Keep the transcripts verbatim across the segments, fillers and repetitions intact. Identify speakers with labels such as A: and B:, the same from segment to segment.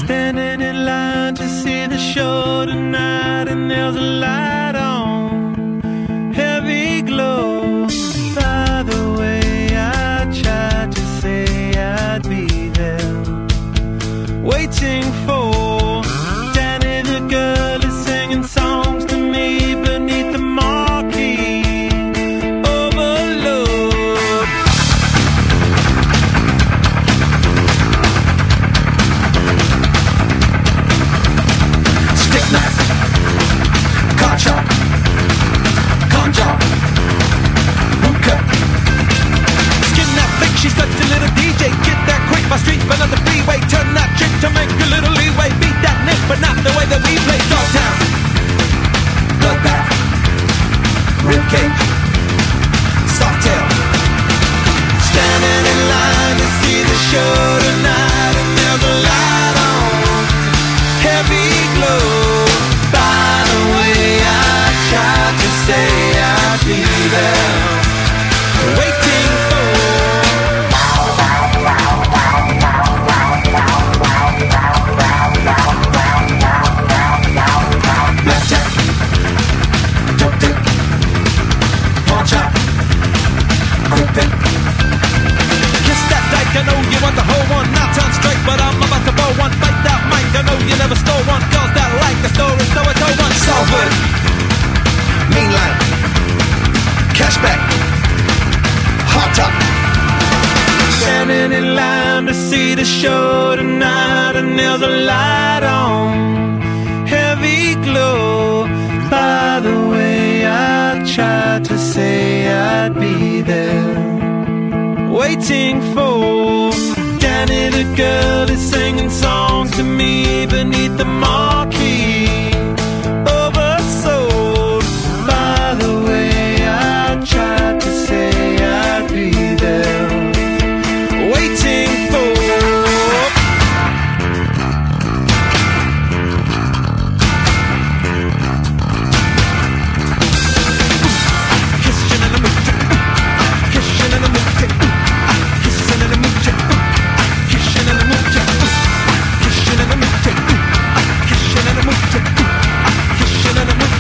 A: Standing in line to see the show tonight, and there's a light on, heavy glow. By the way, I tried to say I'd be there, waiting for Danny the girl is singing songs to me beneath the marquee. Overload. Stick knife, car chop, con job, boot cut. Skin that flick, she's such a little D J. Get that quick, my street, but on the freeway. Turn that trick to make a little leeway. Beat that nick, but not the way that we play. Dogtown, bloodbath, ribcage, softail. Standing in line to see the show tonight, and there's a light on, heavy glow. By the way, I tried to say I'd be there, waiting for blackjack, dope dick, pawn chop, quick pick. Kiss that dyke, I know you want the whole one. Not turn straight, but I'm about to blow one. Fight that mic, I know you never stole one. Girls that like the story, so I told one. Salford, mean line, cashback, hot top. Standing in line to see the show tonight, and there's a light on, heavy glow. By the way, I tried to say I'd be there, waiting for Danny the girl is singing songs to me beneath the marquee. Oversold. By the way, I tried to say I'd be there, waiting for kissing in the mood, kissing in the mood, kissing in the mood, kissing in the mood, kissing in the mood, kissing in the mood, kissing in the mood.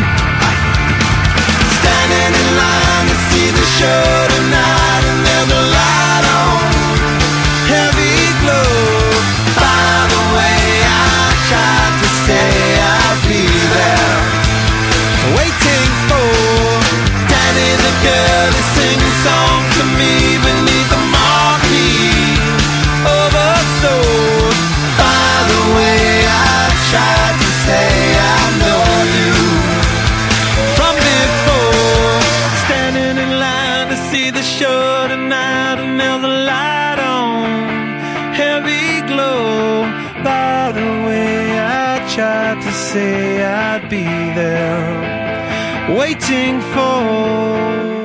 A: Standing in line to see the show tonight, and there's a light on, heavy glow. By the way, I tried to say I'd be there, waiting for Danny the girl is singing songs to me beneath the marquee. Oversold. By the way, I tried to say I know you from before. Standing in line to see the show tonight, and there's a light on, heavy glow. By the way, I tried to say I'd be there, waiting for